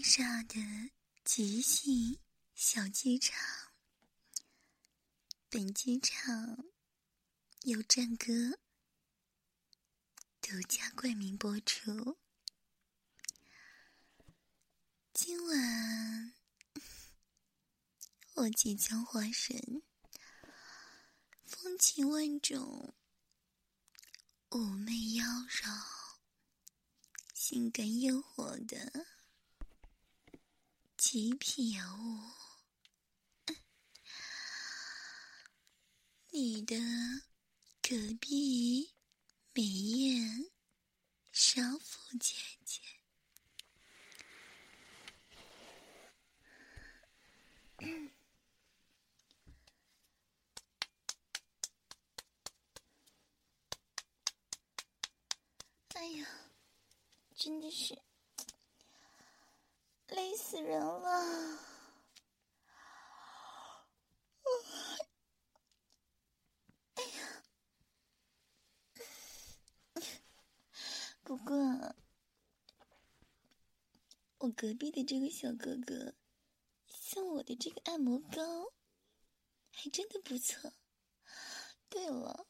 煞的即兴小剧场，本剧场由战歌独家冠名播出。今晚我即将化身风情万种、妩媚妖娆、性感诱惑的极品妖物，你的隔壁美艳少妇姐姐。哎呀，真的是累死人了！哎呀，不过我隔壁的这个小哥哥送我的这个按摩膏还真的不错。对了，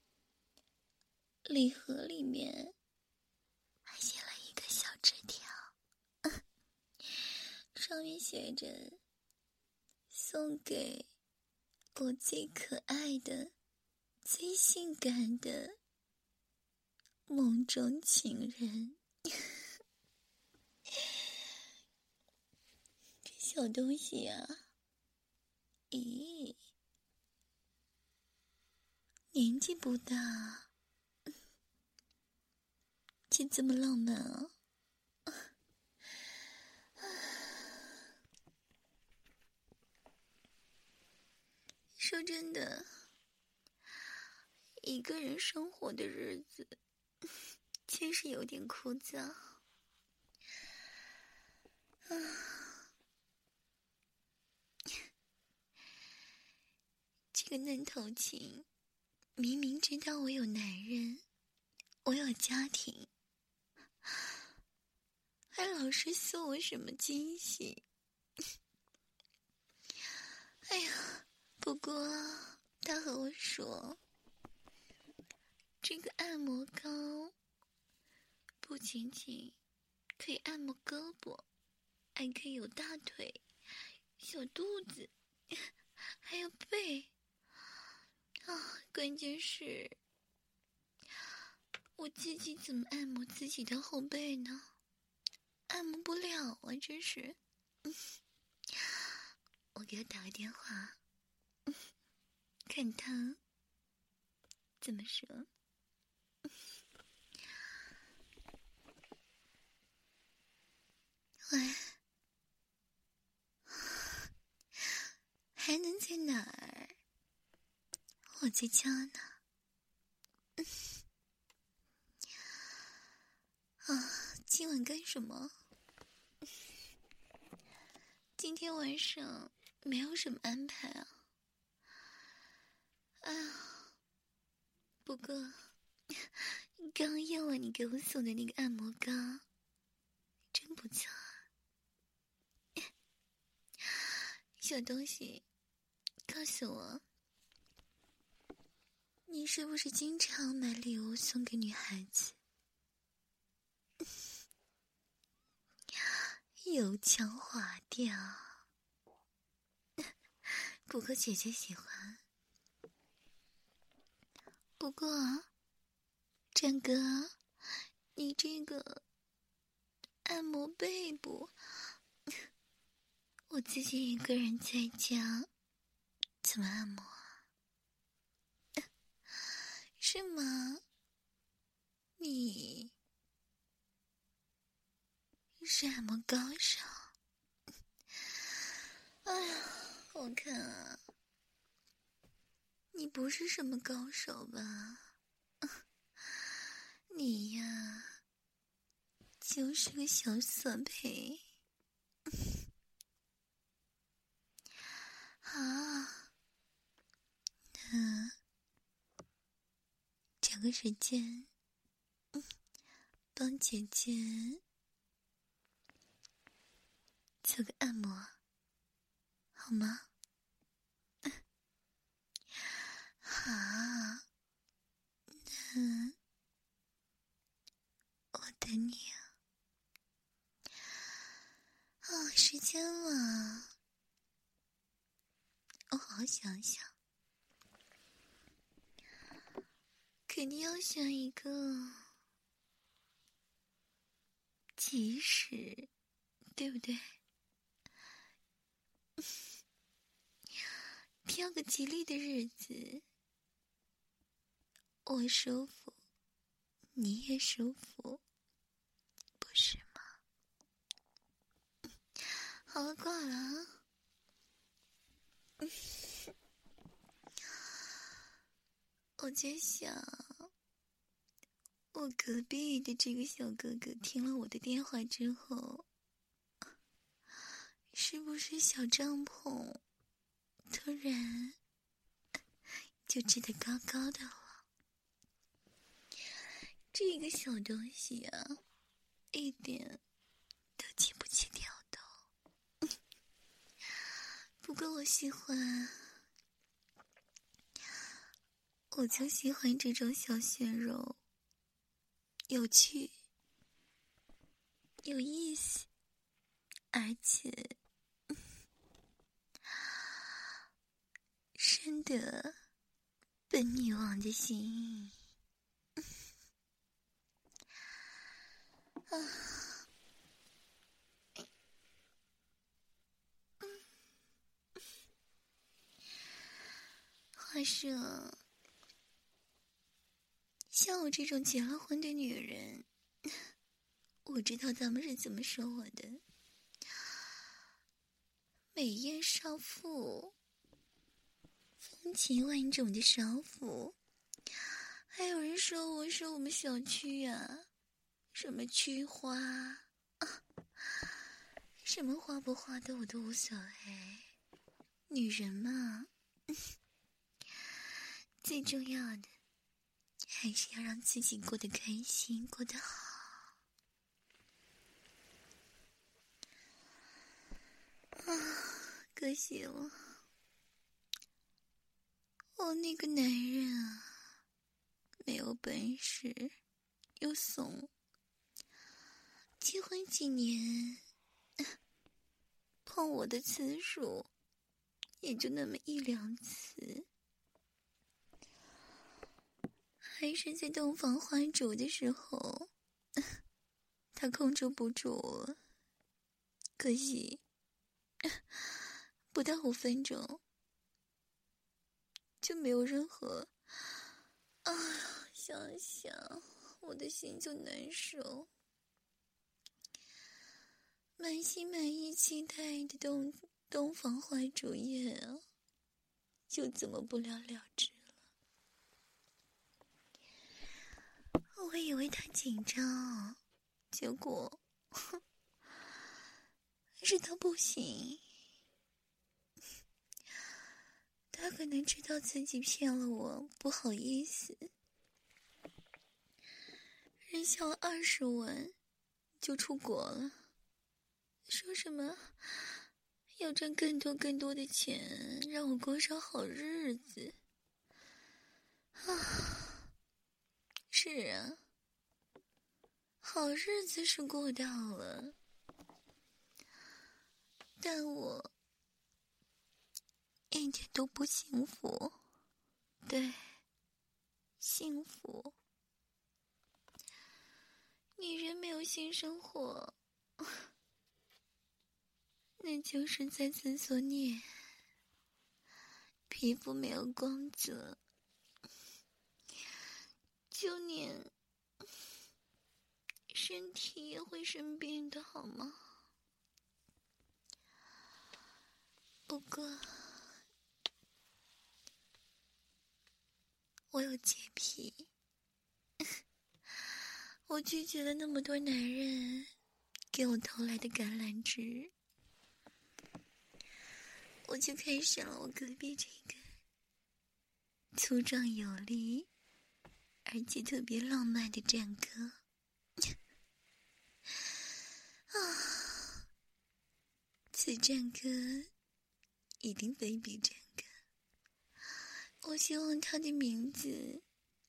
礼盒里面还写了一个小纸条，上面写着送给我最可爱的、最性感的梦中情人。这小东西啊，咦，年纪不大，却这么浪漫啊！说真的，一个人生活的日子确实有点枯燥。这个嫩头青明明知道我有男人，我有家庭，还老是送我什么惊喜。哎呀，不过他和我说，这个按摩膏不仅仅可以按摩胳膊，还可以有大腿、小肚子，还有背。关键是我自己怎么按摩自己的后背呢？按摩不了啊，真是。我给他打个电话，看他怎么说。喂，还能在哪儿？我在家呢。今晚干什么？今天晚上没有什么安排啊。不过刚用完你给我送的那个按摩膏，真不错啊。小东西，告诉我，你是不是经常买礼物送给女孩子？油腔滑调，不过姐姐喜欢。不过战哥，你这个按摩背部，我自己一个人在家怎么按摩啊？是吗？你是按摩高手？哎呀，我看啊，你不是什么高手吧？你呀，就是个小色胚。好，那找个时间，帮姐姐做个按摩，好吗？好，那我等你啊。哦，时间了，我好好想想，肯定要选一个吉时，对不对？挑个吉利的日子，我舒服，你也舒服，不是吗？好了，挂了啊。我就想，我隔壁的这个小哥哥听了我的电话之后，是不是小帐篷突然就支得高高的了？这个小东西啊，一点都经不起挑逗。不过我喜欢，我就喜欢这种小鲜肉，有趣、有意思，而且深得本女王的心。话说，像我这种结了婚的女人，我知道他们是怎么说我的。美艳少妇，风情万种的少妇。还有人说我是我们小区呀，什么区花啊，什么花不花的我都无所谓。女人嘛，最重要的还是要让自己过得开心，过得好。啊，可惜了，我那个男人啊，没有本事，又怂，结婚几年，碰我的次数也就那么一两次，还是在洞房花烛的时候，他控制不住了。可惜不到5分钟就没有任何啊，想想我的心就难受，满心满意期待的洞房花烛夜啊，就这么不了了之了。我以为他紧张，结果是他不行。他可能知道自己骗了我，不好意思，人小了20万就出国了，说什么要赚更多的钱，让我过上好日子啊！是啊，好日子是过到了，但我一点都不幸福。对，幸福。女人没有性生活，那就是在自作孽。皮肤没有光泽，就连身体也会生病的，好吗？不过我有洁癖，我拒绝了那么多男人给我投来的橄榄枝，我就开始了我隔壁这个粗壮有力而且特别浪漫的战歌。啊， 此战哥一定非比战哥。我希望他的名字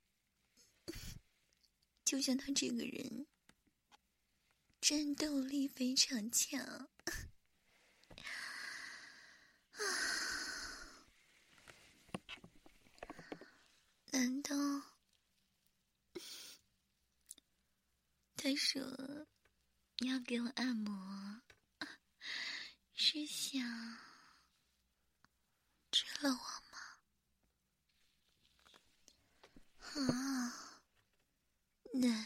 就像他这个人，战斗力非常强。难道他说要给我按摩，是想吃了我吗？啊，那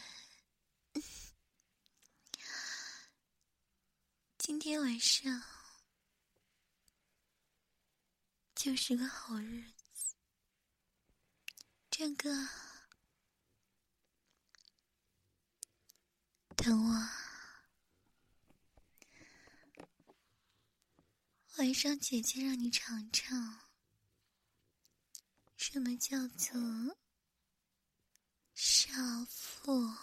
今天晚上就是个好日子，战哥，等我，晚上姐姐让你尝尝什么叫做少妇。